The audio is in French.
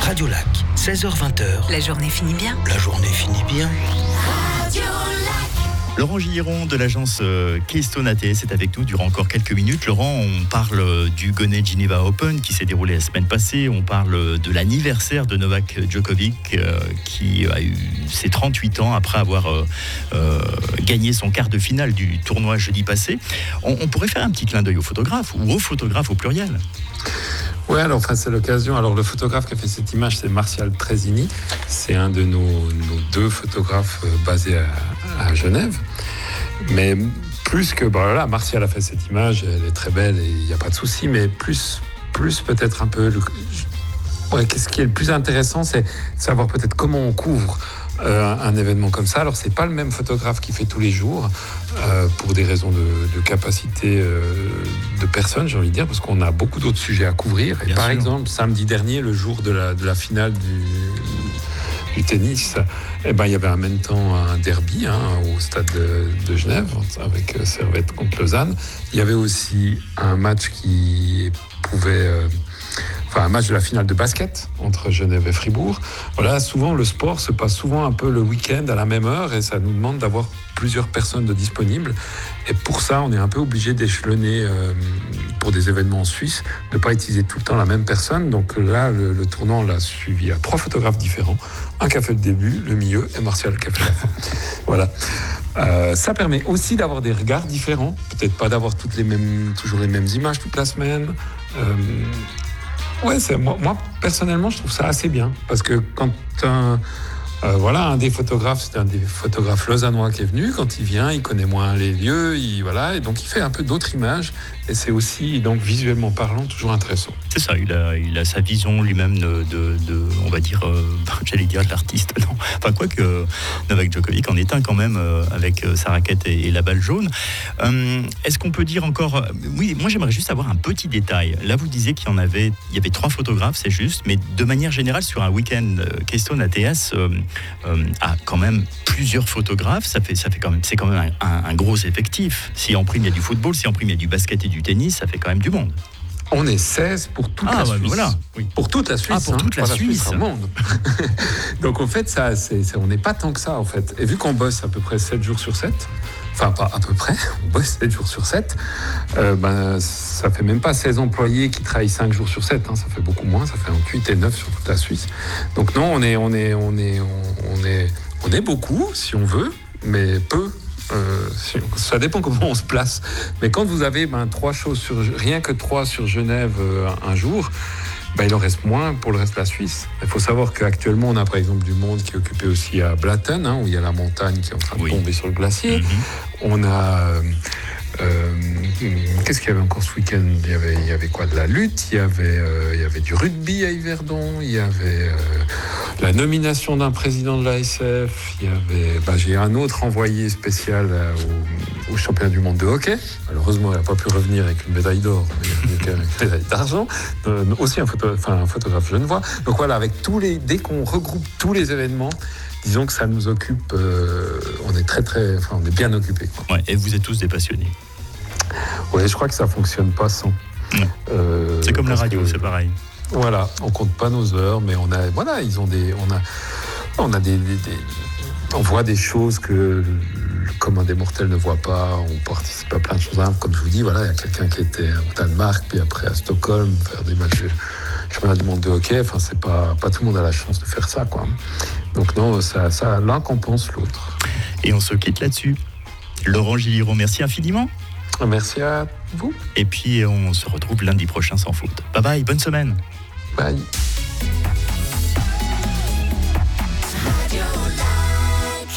Radio Lac, 16h-20h. La journée finit bien. La journée finit bien. Radio Lac. Laurent Gilleron de l'agence Keystone ATS est avec nous durant encore quelques minutes. Laurent, on parle du Gonnet Geneva Open qui s'est déroulé la semaine passée. On parle de l'anniversaire de Novak Djokovic qui a eu ses 38 ans après avoir gagné son quart de finale du tournoi jeudi passé. On pourrait faire un petit clin d'œil aux photographes ou aux photographes au pluriel. Oui, alors c'est l'occasion. Alors le photographe qui a fait cette image, c'est Martial Trezini. C'est un de nos deux photographes basés à Genève. Mais plus que, voilà, Martial a fait cette image, elle est très belle et il n'y a pas de souci, mais plus peut-être un peu... ce qui est le plus intéressant, c'est de savoir peut-être comment on couvre un événement comme ça. Alors c'est pas le même photographe qui fait tous les jours pour des raisons de capacité de personnes, j'ai envie de dire, parce qu'on a beaucoup d'autres sujets à couvrir. Et par exemple, samedi dernier, le jour de la finale du tennis, il y avait en même temps un derby au stade de Genève avec Servette contre Lausanne. Il y avait aussi un match un match de la finale de basket entre Genève et Fribourg. Voilà, souvent le sport se passe souvent un peu le week-end à la même heure et ça nous demande d'avoir plusieurs personnes de disponibles. Et pour ça, on est un peu obligé d'échelonner pour des événements en Suisse, de ne pas utiliser tout le temps la même personne. Donc là, le tournant l'a suivi à 3 photographes différents. Un qui a fait le début, le milieu et Martial qui a fait la fin. Voilà. Ça permet aussi d'avoir des regards différents. Peut-être pas d'avoir toujours les mêmes images toute la semaine. Moi, personnellement, je trouve ça assez bien. Parce que quand un des photographes, c'est un des photographes lausannois qui est venu. Quand il vient, il connaît moins les lieux, et donc il fait un peu d'autres images. Et c'est aussi, donc visuellement parlant, toujours intéressant. C'est ça, il a sa vision lui-même de on va dire, j'allais dire de l'artiste, non. Enfin, quoique Novak Djokovic en est un quand même, avec sa raquette et la balle jaune. Est-ce qu'on peut dire encore... Oui, moi j'aimerais juste avoir un petit détail. Là, vous disiez qu'il y avait 3 photographes, c'est juste, mais de manière générale, sur un week-end, Keystone ATS a quand même plusieurs photographes. C'est quand même un gros effectif. Si en prime il y a du football, si en prime il y a du basket et du tennis, ça fait quand même du monde. On est 16 pour toute la Suisse. Voilà. Oui. Pour toute la Suisse. Pour toute la Suisse. Monde. Donc en fait, on n'est pas tant que ça en fait. Et vu qu'on bosse à peu près 7 jours sur 7, enfin pas à peu près, on bosse 7 jours sur 7, ça fait même pas 16 employés qui travaillent 5 jours sur 7, ça fait beaucoup moins, ça fait entre 8 et 9 sur toute la Suisse. Donc non, on est beaucoup si on veut, mais peu. Ça dépend comment on se place. Mais quand vous avez 3 choses rien que 3 sur Genève un jour, il en reste moins pour le reste de la Suisse. Il faut savoir qu'actuellement, on a par exemple du monde qui est occupé aussi à Blatten, où il y a la montagne qui est en train de tomber sur le glacier. On a... qu'est-ce qu'il y avait encore ce week-end ? Il y avait quoi ? De la lutte, il y avait du rugby à Yverdon, il y avait la nomination d'un président de l'ASF, il y avait... j'ai un autre envoyé spécial au championnat du monde de hockey. Malheureusement, il n'a pas pu revenir avec une médaille d'or, mais il a une médaille d'argent. Aussi un photographe genevois. Donc voilà, dès qu'on regroupe tous les événements, disons que ça nous occupe, on est bien occupés. Ouais, et vous êtes tous des passionnés. Oui, je crois que ça ne fonctionne pas sans. C'est comme la radio, c'est pareil. Voilà, on ne compte pas nos heures, mais on voit des choses que le commun des mortels ne voit pas. On participe à plein de choses. Comme je vous dis, il y a quelqu'un qui était au Danemark, puis après à Stockholm, faire des matchs championnat du monde de hockey. Enfin, c'est pas tout le monde a la chance de faire ça, quoi. Donc non, ça l'un compense l'autre. Et on se quitte là-dessus. Laurent Gilleron, merci infiniment. Merci à vous. Et puis on se retrouve lundi prochain sans faute. Bye bye, bonne semaine. Bye.